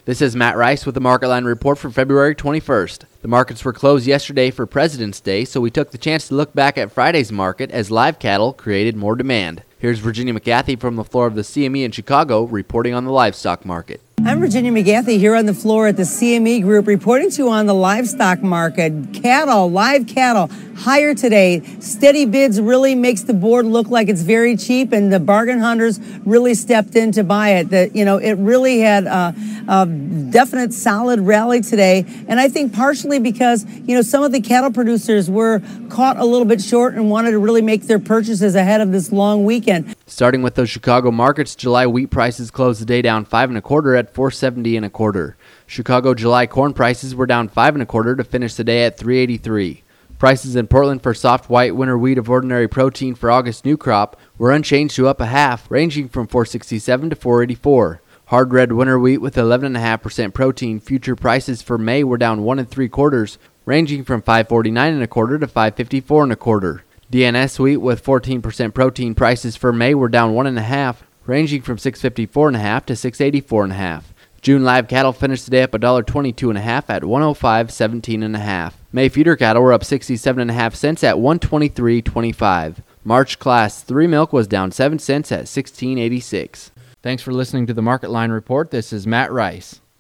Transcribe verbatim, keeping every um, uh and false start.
This is Matt Rice with the Market Line Report for February twenty-first. The markets were closed yesterday for President's Day, so we took the chance to look back at Friday's market as live cattle created more demand. Here's Virginia McGathy from the floor of the C M E in Chicago reporting on the livestock market. I'm Virginia McGathy here on the floor at the C M E Group reporting to you on the livestock market. Cattle, live cattle, higher today. Steady bids really makes the board look like it's very cheap, and the bargain hunters really stepped in to buy it. That you know, it really had a, a definite solid rally today, and I think partially because you know some of the cattle producers were caught a little bit short and wanted to really make their purchases ahead of this long weekend. Starting with those Chicago markets, July wheat prices closed the day down five and a quarter at four seventy and a quarter. Chicago July corn prices were down five and a quarter to finish the day at three eighty-three. Prices in Portland for soft white winter wheat of ordinary protein for August new crop were unchanged to up a half, ranging from four sixty-seven to four eighty-four. Hard red winter wheat with eleven point five percent protein future prices for May were down one and three quarters, ranging from five forty-nine and a quarter to five fifty-four and a quarter. D N S wheat with fourteen percent protein prices for May were down one and a half, ranging from six fifty-four and a half to six eighty-four and a half. June live cattle finished the day up one dollar twenty-two and a half at one oh five seventeen and a half. May feeder cattle were up sixty-seven and a half cents at one twenty-three twenty-five. March class three milk was down seven cents at sixteen eighty-six. Thanks for listening to the Market Line Report. This is Matt Rice.